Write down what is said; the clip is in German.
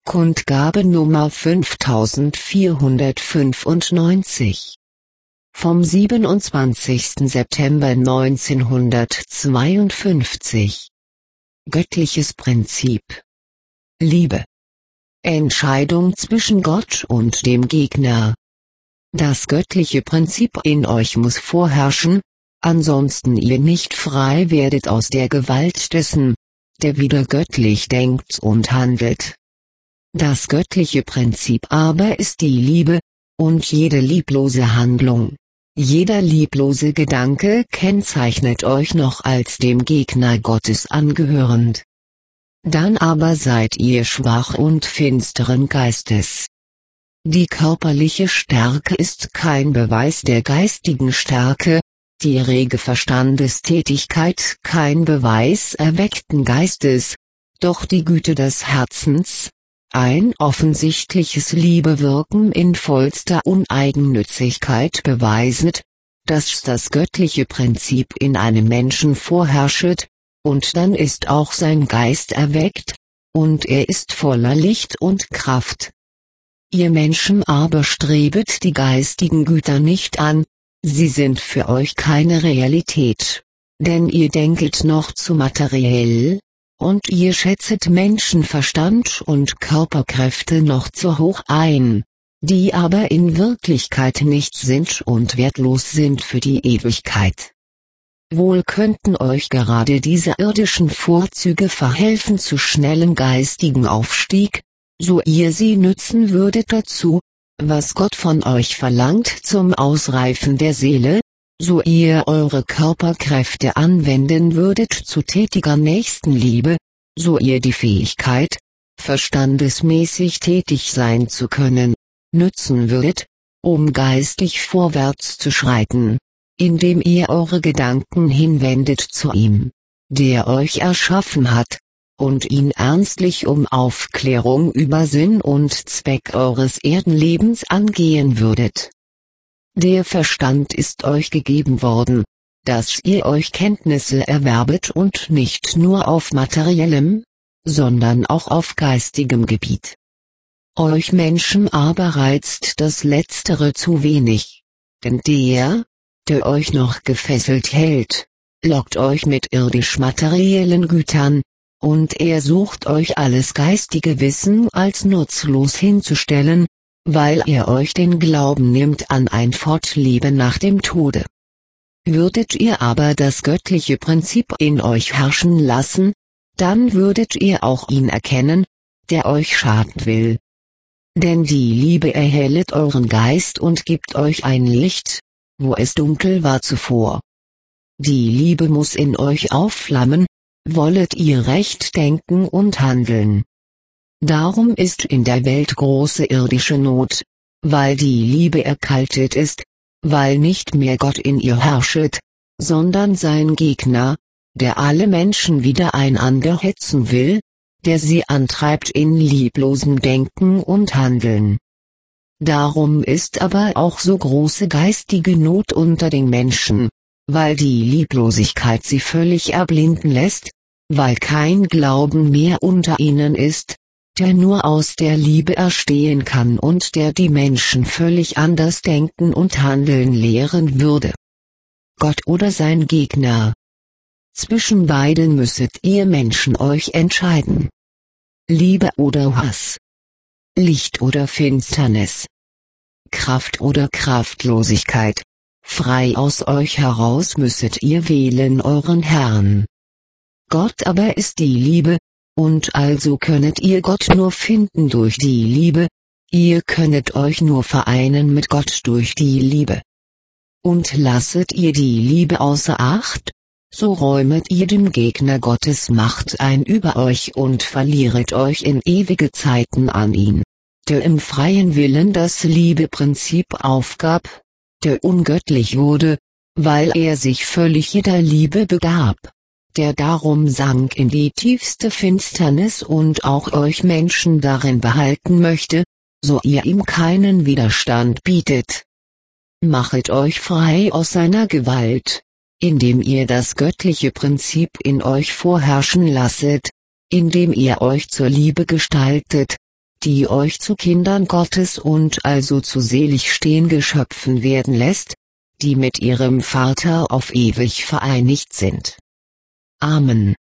Kundgabe Nummer 5495. Vom 27. September 1952. Göttliches Prinzip. Liebe. Entscheidung zwischen Gott und dem Gegner. Das göttliche Prinzip in euch muss vorherrschen, ansonsten ihr nicht frei werdet aus der Gewalt dessen, der wieder göttlich denkt und handelt. Das göttliche Prinzip aber ist die Liebe, und jede lieblose Handlung, jeder lieblose Gedanke kennzeichnet euch noch als dem Gegner Gottes angehörend. Dann aber seid ihr schwach und finsteren Geistes. Die körperliche Stärke ist kein Beweis der geistigen Stärke, die rege Verstandestätigkeit kein Beweis erweckten Geistes, doch die Güte des Herzens, ein offensichtliches Liebewirken in vollster Uneigennützigkeit beweiset, dass das göttliche Prinzip in einem Menschen vorherrschet, und dann ist auch sein Geist erweckt, und er ist voller Licht und Kraft. Ihr Menschen aber strebet die geistigen Güter nicht an, sie sind für euch keine Realität, denn ihr denket noch zu materiell, und ihr schätzet Menschenverstand und Körperkräfte noch zu hoch ein, die aber in Wirklichkeit nichts sind und wertlos sind für die Ewigkeit. Wohl könnten euch gerade diese irdischen Vorzüge verhelfen zu schnellem geistigen Aufstieg, so ihr sie nützen würdet dazu, was Gott von euch verlangt zum Ausreifen der Seele, so ihr eure Körperkräfte anwenden würdet zu tätiger Nächstenliebe, so ihr die Fähigkeit, verstandesmäßig tätig sein zu können, nützen würdet, um geistig vorwärts zu schreiten, indem ihr eure Gedanken hinwendet zu ihm, der euch erschaffen hat, und ihn ernstlich um Aufklärung über Sinn und Zweck eures Erdenlebens angehen würdet. Der Verstand ist euch gegeben worden, dass ihr euch Kenntnisse erwerbet und nicht nur auf materiellem, sondern auch auf geistigem Gebiet. Euch Menschen aber reizt das Letztere zu wenig, denn der euch noch gefesselt hält, lockt euch mit irdisch-materiellen Gütern, und er sucht euch alles geistige Wissen als nutzlos hinzustellen, weil er euch den Glauben nimmt an ein Fortleben nach dem Tode. Würdet ihr aber das göttliche Prinzip in euch herrschen lassen, dann würdet ihr auch ihn erkennen, der euch schaden will. Denn die Liebe erhellet euren Geist und gibt euch ein Licht, wo es dunkel war zuvor. Die Liebe muss in euch aufflammen, wollet ihr recht denken und handeln. Darum ist in der Welt große irdische Not, weil die Liebe erkaltet ist, weil nicht mehr Gott in ihr herrschet, sondern sein Gegner, der alle Menschen wieder einander hetzen will, der sie antreibt in lieblosem Denken und Handeln. Darum ist aber auch so große geistige Not unter den Menschen, weil die Lieblosigkeit sie völlig erblinden lässt, weil kein Glauben mehr unter ihnen ist, der nur aus der Liebe erstehen kann und der die Menschen völlig anders denken und handeln lehren würde. Gott oder sein Gegner. Zwischen beiden müsset ihr Menschen euch entscheiden. Liebe oder Hass. Licht oder Finsternis. Kraft oder Kraftlosigkeit. Frei aus euch heraus müsset ihr wählen euren Herrn. Gott aber ist die Liebe, und also könnet ihr Gott nur finden durch die Liebe, ihr könnet euch nur vereinen mit Gott durch die Liebe. Und lasset ihr die Liebe außer Acht, so räumet ihr dem Gegner Gottes Macht ein über euch und verlieret euch in ewige Zeiten an ihn, der im freien Willen das Liebeprinzip aufgab, der ungöttlich wurde, weil er sich völlig jeder Liebe begab, der darum sank in die tiefste Finsternis und auch euch Menschen darin behalten möchte, so ihr ihm keinen Widerstand bietet. Machet euch frei aus seiner Gewalt, indem ihr das göttliche Prinzip in euch vorherrschen lasset, indem ihr euch zur Liebe gestaltet, die euch zu Kindern Gottes und also zu selig stehen Geschöpfen werden lässt, die mit ihrem Vater auf ewig vereinigt sind. Amen.